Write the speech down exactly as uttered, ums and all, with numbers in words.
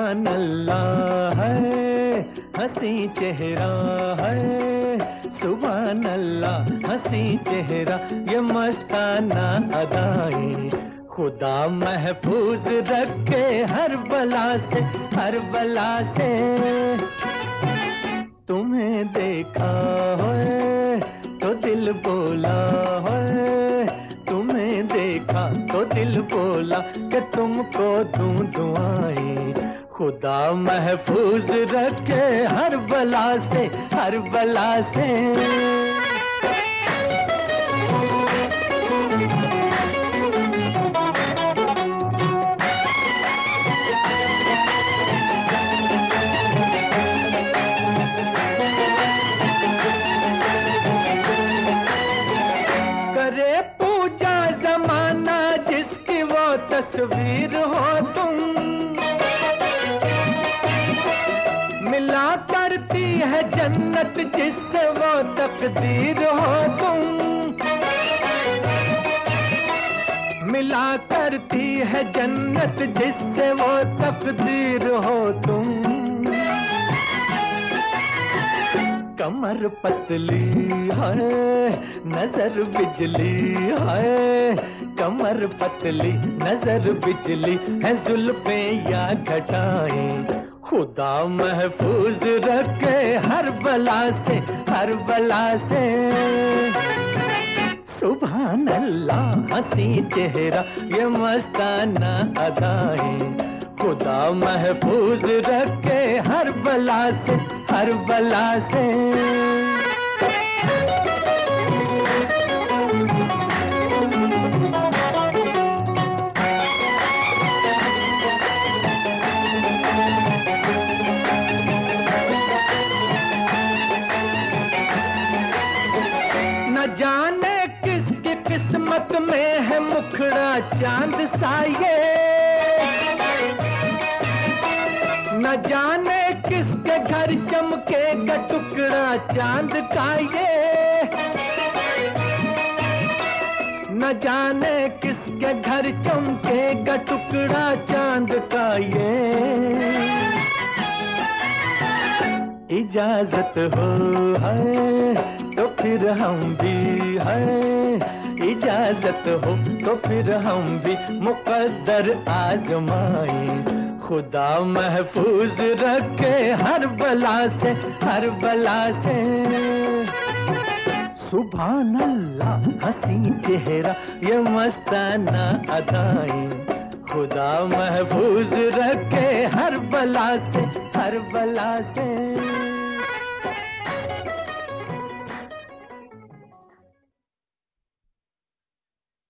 सुभान अल्लाह है, हंसी चेहरा है, सुभान अल्लाह हंसी चेहरा, ये मस्ताना अदाएं खुदा महफूज रखे हर बला से, हर बला से। तुम्हें देखा है तो दिल बोला है, तुम्हें देखा तो दिल बोला कि तुमको दूं दुआएं, खुदा महफूज रखे हर बला से, हर बला से। करे पूजा जमाना जिसकी वो तस्वीर हो तुम, मिला करती है जन्नत जिससे वो तकदीर हो तुम, मिला करती है जन्नत जिससे वो तकदीर हो तुम। कमर पतली है, नजर बिजली है, कमर पतली नजर बिजली है, जुल्फे या घटाएं खुदा महफूज रखे हर बला से, हर बला से। सुभान अल्लाह हंसी चेहरा, ये मस्ताना अदाएं खुदा महफूज रखे हर बला से, हर बला से। न जाने किसकी किस्मत में है मुखड़ा चांद सा ये, न जाने किसके घर चमकेगा टुकड़ा चांद का ये, न जाने किसके घर चमकेगा टुकड़ा चांद का ये। इजाजत हो है तो फिर हम भी है, इजाजत हो तो फिर हम भी मुकद्दर आजमाएं खुदा महफूज रखे हर बला से, हर बला से। सुभान अल्लाह हंसी चेहरा, ये मस्ताना अदाएं खुदा महफूज रखे हर बला से, हर बला से।